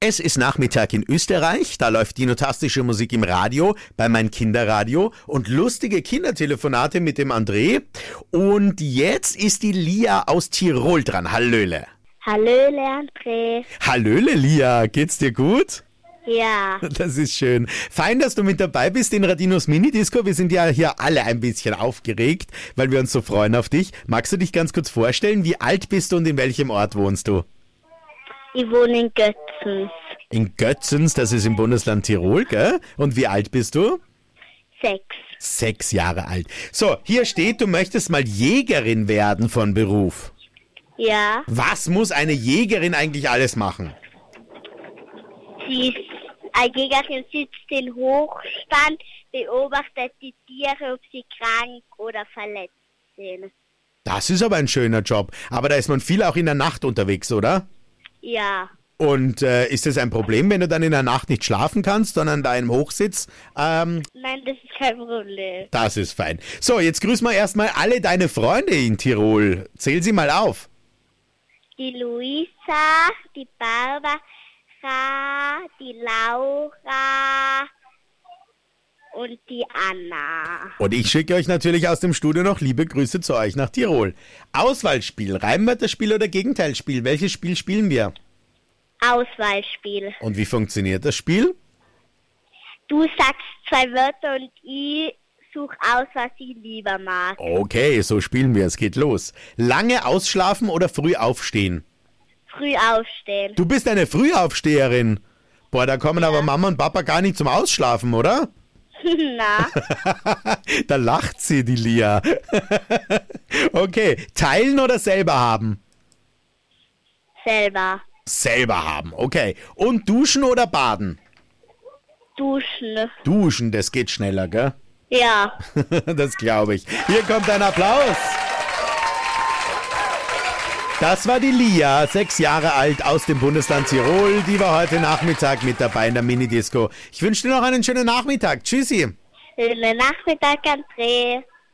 Es ist Nachmittag in Österreich, da läuft dinotastische Musik im Radio, bei mein Kinderradio und lustige Kindertelefonate mit dem André. Und jetzt ist die Lia aus Tirol dran. Hallöle. Hallöle, André. Hallöle, Lia. Geht's dir gut? Ja. Das ist schön. Fein, dass du mit dabei bist in Radinos Minidisco. Wir sind ja hier alle ein bisschen aufgeregt, weil wir uns so freuen auf dich. Magst du dich ganz kurz vorstellen, wie alt bist du und in welchem Ort wohnst du? Ich wohne in Götzens. In Götzens, das ist im Bundesland Tirol, gell? Und wie alt bist du? 6. 6 Jahre alt. So, hier steht, du möchtest mal Jägerin werden von Beruf. Ja. Was muss eine Jägerin eigentlich alles machen? Eine Jägerin sitzt in Hochstand, beobachtet die Tiere, ob sie krank oder verletzt sind. Das ist aber ein schöner Job. Aber da ist man viel auch in der Nacht unterwegs, oder? Ja. Und ist das ein Problem, wenn du dann in der Nacht nicht schlafen kannst, sondern da im Hochsitz? Nein, das ist kein Problem. Das ist fein. So, jetzt grüßen wir erstmal alle deine Freunde in Tirol. Zähl sie mal auf. Die Luisa, die Barbara, die Laura und die Anna. Und ich schicke euch natürlich aus dem Studio noch liebe Grüße zu euch nach Tirol. Auswahlspiel, Reimwörterspiel oder Gegenteilspiel? Welches Spiel spielen wir? Auswahlspiel. Und wie funktioniert das Spiel? Du sagst 2 Wörter und ich suche aus, was ich lieber mag. Okay, so spielen wir. Es geht los. Lange ausschlafen oder früh aufstehen? Früh aufstehen. Du bist eine Frühaufsteherin. Boah, da kommen aber Mama und Papa gar nicht zum Ausschlafen, oder? Na, Da lacht sie, die Lia. Okay, teilen oder selber haben? selber. Selber haben, okay. Und duschen oder baden? Duschen. Duschen, das geht schneller, gell? Ja. Das glaube ich. Hier kommt ein Applaus. Das war die Lia, 6 Jahre alt aus dem Bundesland Tirol. Die war heute Nachmittag mit dabei in der Minidisco. Ich wünsche dir noch einen schönen Nachmittag. Tschüssi. Schönen Nachmittag, André.